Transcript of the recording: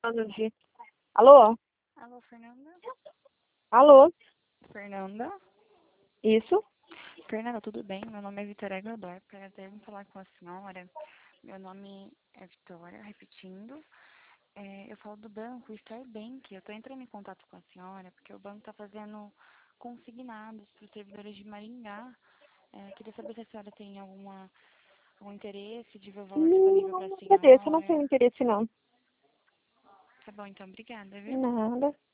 Alô? Alô, Fernanda? Alô? Fernanda? Isso? Fernanda, tudo bem? Meu nome é Vitória Godoy. Prazer em falar com a senhora. Meu nome é Vitória, repetindo. Eu falo do banco Star Bank. Eu estou entrando em contato com a senhora porque o banco está fazendo consignados para os servidores de Maringá. Queria saber se a senhora tem algum interesse de ver o valor disponível para a Não, agradeço, eu não senhora. tenho interesse não. Tá bom, então, obrigada, viu? Nada.